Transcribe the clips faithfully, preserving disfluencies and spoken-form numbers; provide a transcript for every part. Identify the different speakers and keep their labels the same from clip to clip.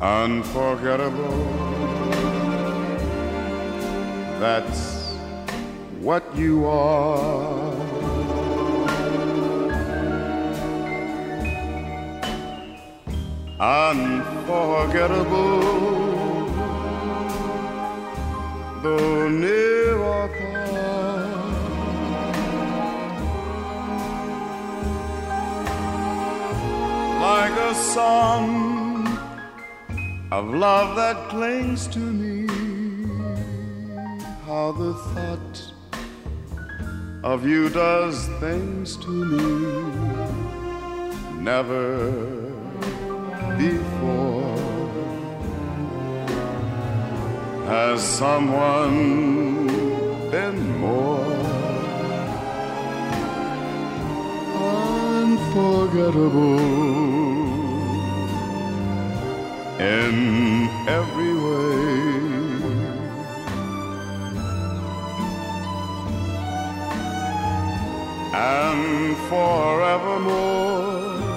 Speaker 1: unforgettable. That's what you are. Unforgettable, though near or far. Like a song of love that clings to me, how the thought of you does things to me never before has someone been more unforgettable in every way. And forevermore,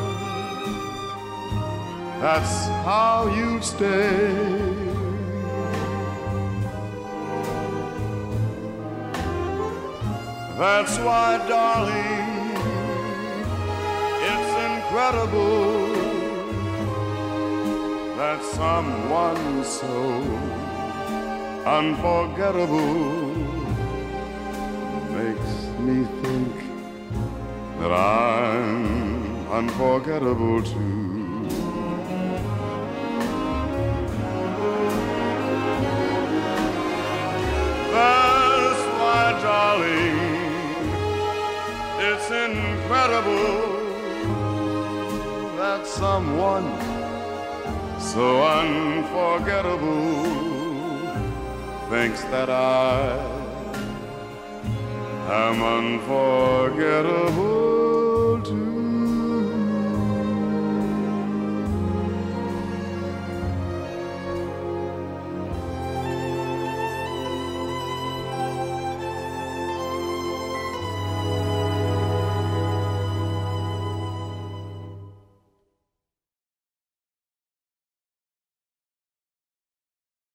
Speaker 1: that's how you stay. That's why, darling, it's incredible that someone so unforgettable makes me think that I'm unforgettable too. That's why, darling, it's incredible that someone so unforgettable thinks that I am unforgettable.